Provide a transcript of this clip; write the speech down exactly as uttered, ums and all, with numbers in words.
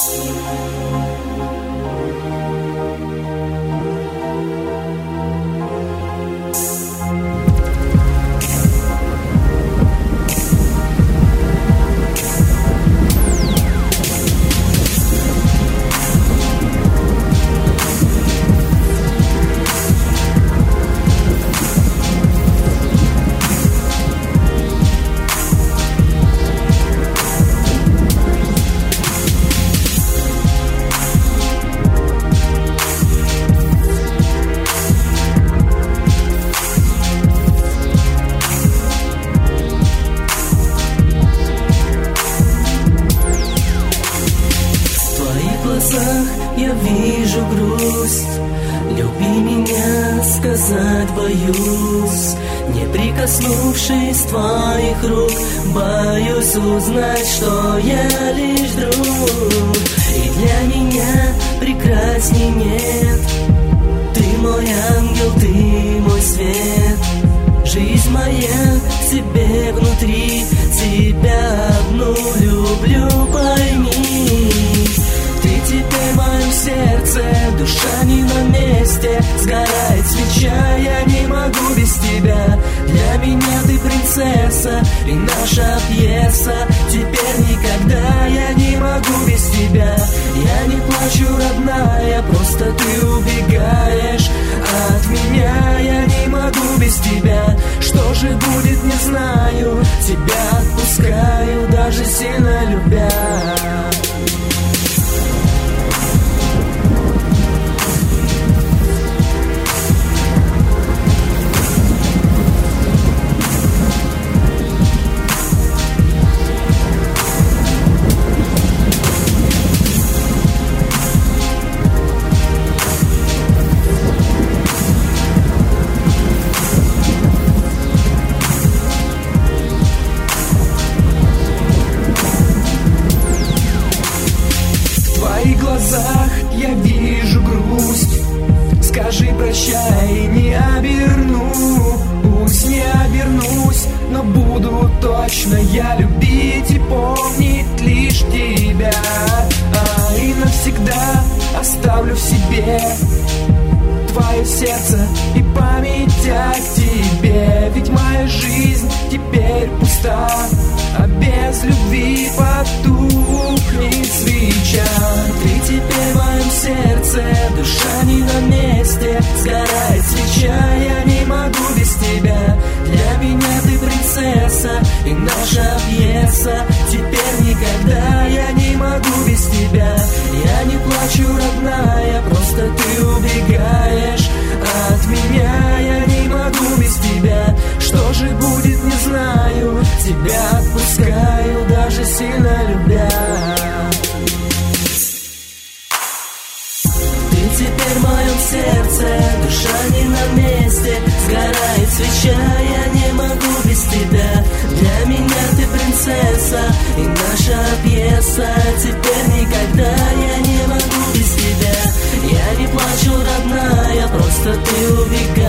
Я вижу грусть, люби меня, сказать боюсь. Не прикоснувшись твоих рук, боюсь узнать, что я лишь друг. И для меня прекрасней нет. Ты мой ангел, ты мой свет. Жизнь моя в тебе внутри, тебя одну люблю, пойми. Ты теперь в моем сердце, душа не на месте. Сгорает свеча, я не могу без тебя. Для меня ты принцесса и наша пьеса. Теперь никогда я не могу без тебя. Я не плачу, родная, просто ты убегаешь от меня. Я не могу без тебя. Что же будет, не знаю. Тебя отпускаю, даже сильно любя. Я вижу грусть. Скажи прощай, не оберну. Пусть не обернусь, но буду точно я любить и помнить лишь тебя. А и навсегда оставлю в себе твое сердце и память о тебе. Ведь моя жизнь теперь пуста, а без любви потухнет свеча. Ты теперь в моем сердце, душа не на месте. Сгорает свеча, я не могу без тебя. Для меня ты принцесса и наша пьеса. Теперь никогда я не могу без тебя. Я не плачу, родная, просто ты убегаешь от меня. Я не могу без тебя. Что же будет, не знаю. Тебя отпускаю, даже сильно любя. Ты теперь в моем сердце, душа не на месте. Сгорает свеча, я не могу без тебя. Для меня ты принцесса и наша пьеса. Теперь никогда я не могу без тебя. Я не плачу, родная, просто ты убегаешь